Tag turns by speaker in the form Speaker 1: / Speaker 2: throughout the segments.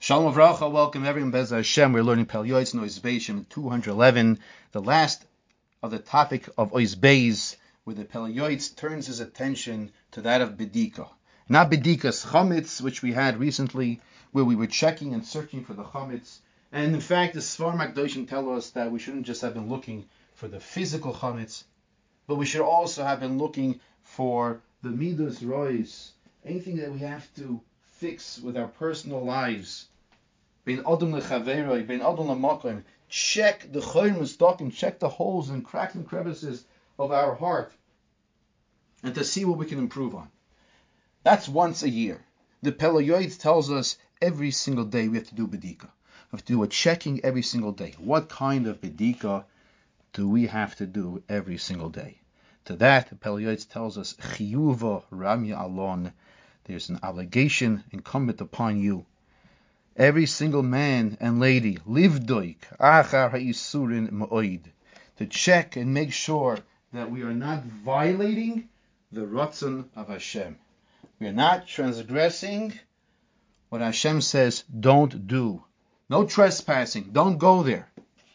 Speaker 1: Shalom Avracha, welcome everyone. Bez Hashem, we're learning Pel Yoetz and Ois Beis, 211, the last of the topic of Ois Beis, where the Pel Yoetz turns his attention to that of Bedika. Not Bedika's Chametz, which we had recently, where we were checking and searching for the Chametz. And in fact, the Svar Makdoshim tell us that we shouldn't just have been looking for the physical Chametz, but we should also have been looking for the Midas Rois, anything that we have to fix with our personal lives. Bein Adam lechaveroi, bein Adam lemakom. Check the chayim and stocking, check the holes and cracks and crevices of our heart, and to see what we can improve on. That's once a year. The Pel Yoetz tells us every single day we have to do bedika. We have to do a checking every single day. What kind of bedika do we have to do every single day? To that, the Pel Yoetz tells us chiyuva ramya alon. There's an obligation incumbent upon you. Every single man and lady, livdoik achar ha'isurin ma'oid, to check and make sure that we are not violating the ratzon of Hashem. We are not transgressing what Hashem says don't do. No trespassing. Don't go there.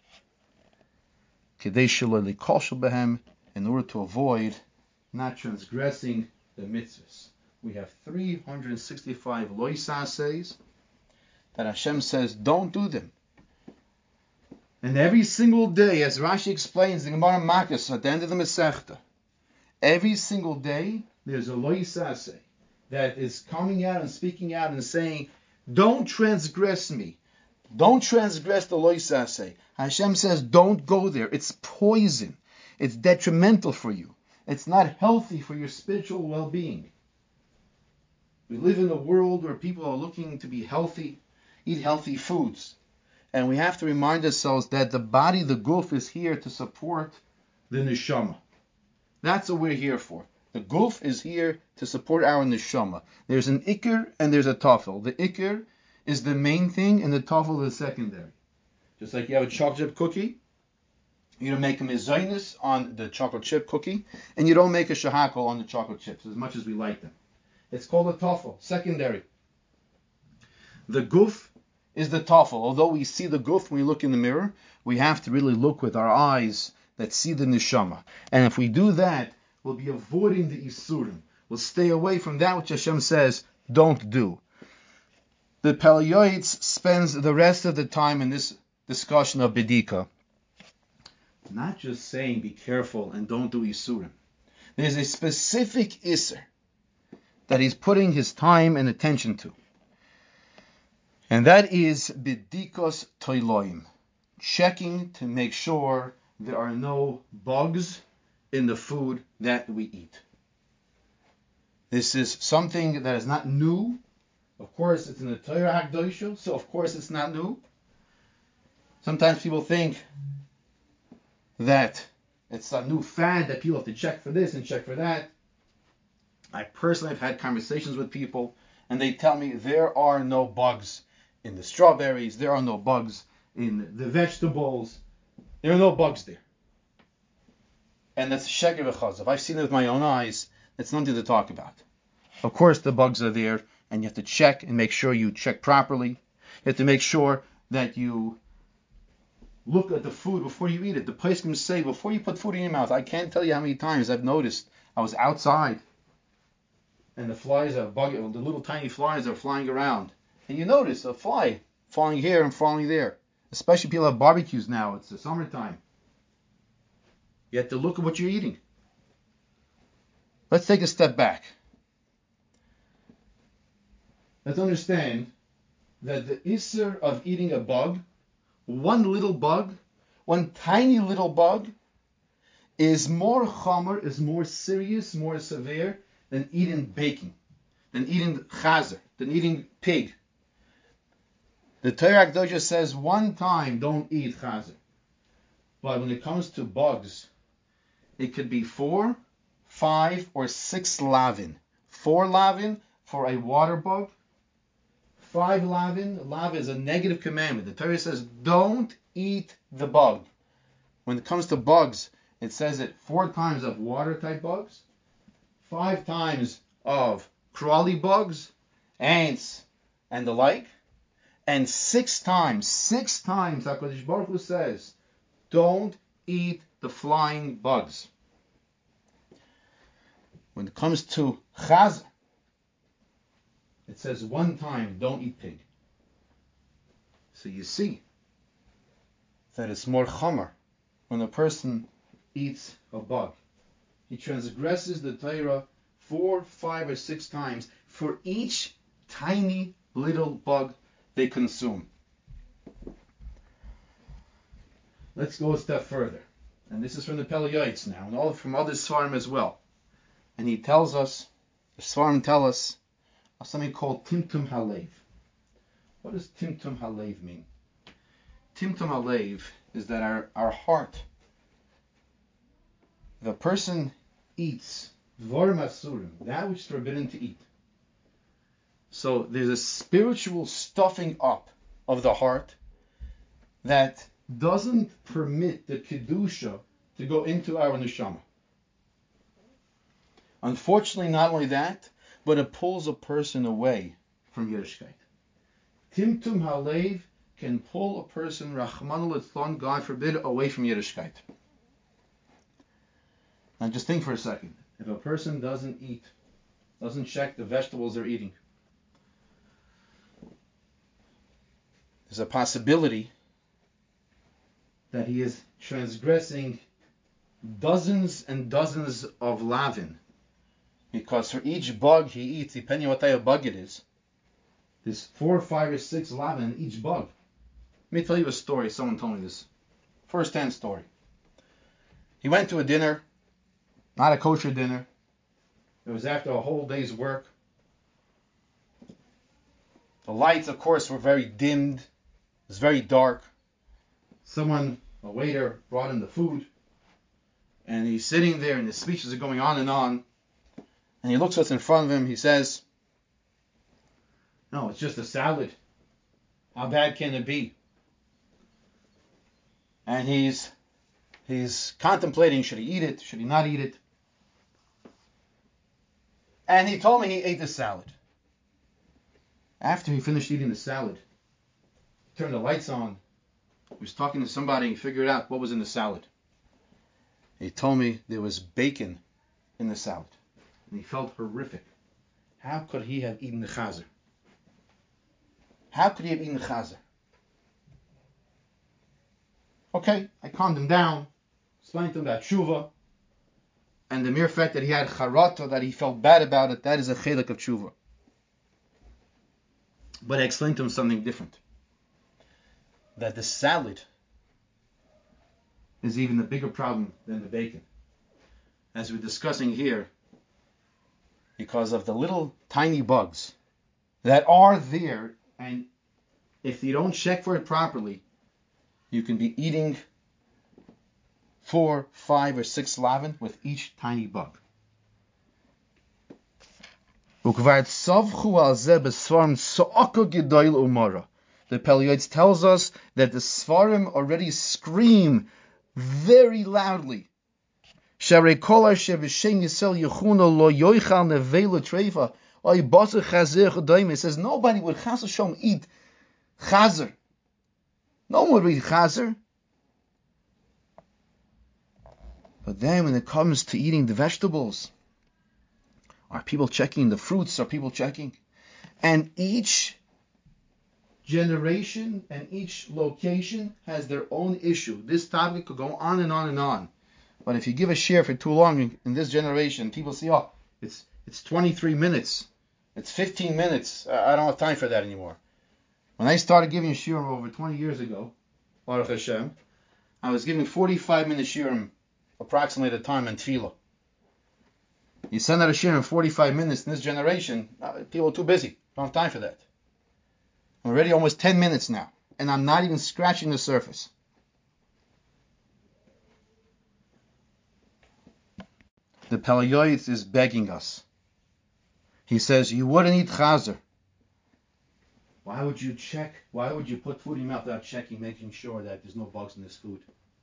Speaker 1: Kedei shelo likoshel behem, in order to avoid not transgressing the mitzvahs. We have 365 loisases that Hashem says don't do them. And every single day, as Rashi explains in Gemara Makos at the end of the Masechta, every single day there's a loisase that is coming out and speaking out and saying, don't transgress me. Don't transgress the loisase. Hashem says don't go there. It's poison. It's detrimental for you. It's not healthy for your spiritual well-being. We live in a world where people are looking to be healthy, eat healthy foods. And we have to remind ourselves that the body, the guf, is here to support the neshama. That's what we're here for. The guf is here to support our neshama. There's an ikr and there's a tafel. The ikr is the main thing and the tafel is secondary. Just like you have a chocolate chip cookie, you don't make a mezainis on the chocolate chip cookie, and you don't make a shahakol on the chocolate chips, as much as we like them. It's called a tafel, secondary. The guf is the tafel. Although we see the guf when we look in the mirror, we have to really look with our eyes that see the neshama. And if we do that, we'll be avoiding the isurim. We'll stay away from that which Hashem says don't do. The Pel Yoetz spends the rest of the time in this discussion of bedika, not just saying be careful and don't do isurim. There's a specific iser that he's putting his time and attention to. And that is bedikos toiloim, checking to make sure there are no bugs in the food that we eat. This is something that is not new. Of course, it's in the Torah HaKdosha, so of course it's not new. Sometimes people think that it's a new fad that people have to check for this and check for that. I personally have had conversations with people, and they tell me there are no bugs in the strawberries, there are no bugs in the vegetables, there are no bugs there. And that's sheker v'chazav. I've seen it with my own eyes. It's nothing to talk about. Of course the bugs are there, and you have to check and make sure you check properly. You have to make sure that you look at the food before you eat it. The place can say, before you put food in your mouth, I can't tell you how many times I've noticed, I was outside, and the flies are bugging, the little tiny flies are flying around. And you notice a fly falling here and falling there. Especially people have barbecues now. It's the summertime. You have to look at what you're eating. Let's take a step back. Let's understand that the isser of eating a bug, one little bug, one tiny little bug, is more chomer, is more serious, more severe than eating bacon, than eating chazer, than eating pig. The Torah HaKdosha says one time don't eat chazer. But when it comes to bugs, it could be 4, 5, or 6 lavin. 4 lavin for a water bug. 5 lavin. Lav is a negative commandment. The Torah says don't eat the bug. When it comes to bugs, it says it 4 times of water type bugs, 5 times of crawly bugs, ants, and the like, And six times, HaKadosh Baruch Hu says, don't eat the flying bugs. When it comes to Chazer, it says one time, don't eat pig. So you see that it's more chomer when a person eats a bug. He transgresses the Torah 4, 5, or 6 times for each tiny little bug they consume. Let's go a step further. And this is from the Pele Yoetz now, and all from other Svarim as well. And he tells us, the Svarim tell us, of something called Timtum Halev. What does Timtum Halev mean? Timtum Halev is that our heart, the person eats Dvarim Asurim, that which is forbidden to eat. So there's a spiritual stuffing up of the heart that doesn't permit the Kedusha to go into our Neshama. Unfortunately, not only that, but it pulls a person away from Yiddishkeit. Timtum Halev can pull a person, Rachmana litzlan, God forbid, away from Yiddishkeit. Now just think for a second. If a person doesn't eat, doesn't check the vegetables they're eating, there's a possibility that he is transgressing dozens and dozens of lavin. Because for each bug he eats, depending on what type of bug it is, there's 4, 5, or 6 lavin in each bug. Let me tell you a story. Someone told me this. First-hand story. He went to a dinner, not a kosher dinner. It was after a whole day's work. The lights, of course, were very dimmed. It was very dark. Someone, a waiter, brought in the food. And he's sitting there and his speeches are going on. And he looks what's in front of him. He says, "No, it's just a salad. How bad can it be?" And he's contemplating, should he eat it? Should he not eat it? And he told me he ate the salad. After he finished eating the salad, he turned the lights on. He was talking to somebody and he figured out what was in the salad. He told me there was bacon in the salad. And he felt horrific. How could he have eaten the chazer? How could he have eaten the chazer? Okay, I calmed him down, explained to him about tshuva, and the mere fact that he had charata, that he felt bad about it, that is a chelik of tshuva. But I explained to him something different. That the salad is even a bigger problem than the bacon. As we're discussing here, because of the little tiny bugs that are there, and if you don't check for it properly, you can be eating 4, 5, or 6 lavin with each tiny bug. The Pele Yoetz tells us that the Svarim already scream very loudly. It says nobody would chas v'shalom eat chazer. No one would eat chazer. But then when it comes to eating the vegetables, are people checking the fruits? Are people checking? And each generation and each location has their own issue. This topic could go on and on and on. But if you give a share for too long in this generation, people say, oh, it's 23 minutes. It's 15 minutes. I don't have time for that anymore. When I started giving shiurim over 20 years ago, Baruch Hashem, I was giving 45-minute shiurim approximately at a time in tefillah. You send out a shiur in 45 minutes in this generation, people are too busy. Don't have time for that. I'm already almost 10 minutes now, and I'm not even scratching the surface. The Pele Yoetz is begging us. He says, you wouldn't eat chazer. Why would you check? Why would you put food in your mouth without checking, making sure that there's no bugs in this food?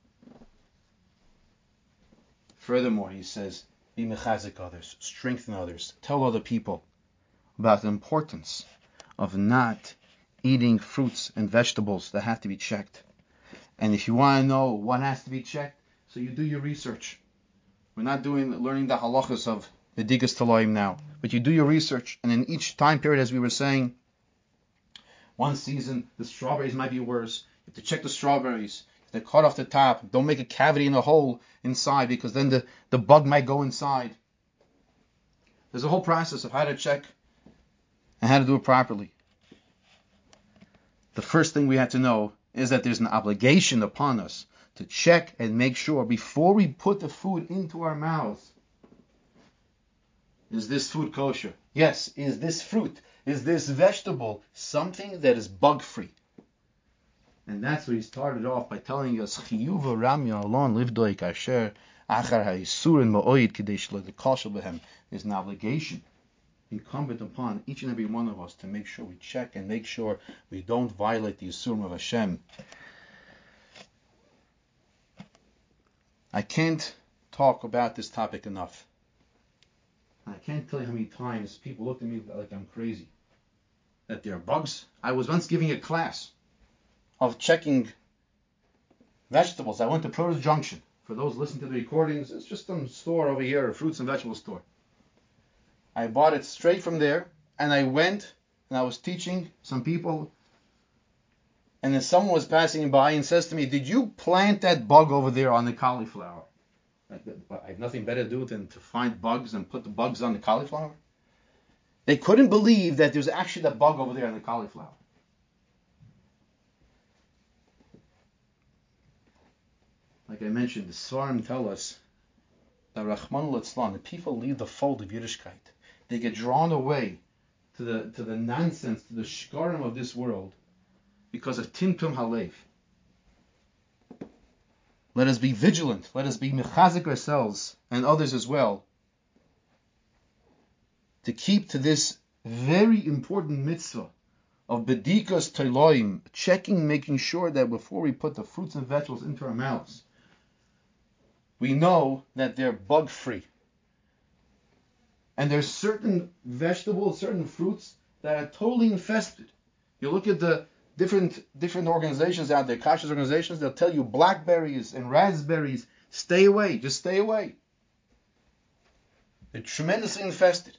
Speaker 1: Furthermore, he says, be mechazik others, strengthen others, tell other people about the importance of not eating fruits and vegetables that have to be checked. And if you want to know what has to be checked, so you do your research. We're not learning the halachas of Vedikas Talaim now, but you do your research, and in each time period, as we were saying, one season the strawberries might be worse. You have to check the strawberries. If they're cut off the top, don't make a cavity in the hole inside, because then the bug might go inside. There's a whole process of how to check and how to do it properly. The first thing we have to know is that there's an obligation upon us to check and make sure before we put the food into our mouths. Is this food kosher? Yes. Is this fruit? Is this vegetable something that is bug-free? And that's what he started off by telling us, Chiyuva Ramya Alon Livdoik Asher Achar HaYisurin Ma'oid Kidei Shelo Dekashel Behem. There's an obligation incumbent upon each and every one of us to make sure we check and make sure we don't violate the Yisurim of Hashem. I can't talk about this topic enough. I can't tell you how many times people look at me like I'm crazy. That there are bugs. I was once giving a class of checking vegetables. I went to Produce Junction. For those listening to the recordings, it's just some store over here, a fruits and vegetable store. I bought it straight from there, and I went and I was teaching some people, and then someone was passing by and says to me, "Did you plant that bug over there on the cauliflower?" I have nothing better to do than to find bugs and put the bugs on the cauliflower. They couldn't believe that there's actually that bug over there on the cauliflower. Like I mentioned, the Svarim tell us that Rachmana litzlan, the people leave the fold of Yiddishkeit. They get drawn away to the nonsense, to the shkarim of this world because of Timtum Halev. Let us be vigilant. Let us be mechazik ourselves and others as well to keep to this very important mitzvah of bedikas teiloim, checking, making sure that before we put the fruits and vegetables into our mouths, we know that they're bug-free. And there's certain vegetables, certain fruits that are totally infested. You look at the different organizations out there, kashrus organizations, they'll tell you blackberries and raspberries, stay away, just stay away. They're tremendously infested.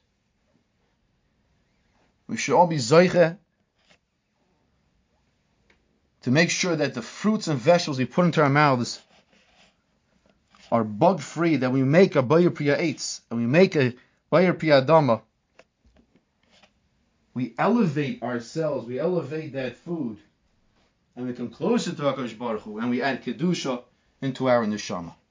Speaker 1: We should all be zoiche to make sure that the fruits and vegetables we put into our mouths are bug-free, that we make a Bayer Priya Eitz, and we make a Bayer Priya Adama. We elevate ourselves, we elevate that food, and we come closer to HaKadosh Baruch Hu, and we add Kedusha into our neshama.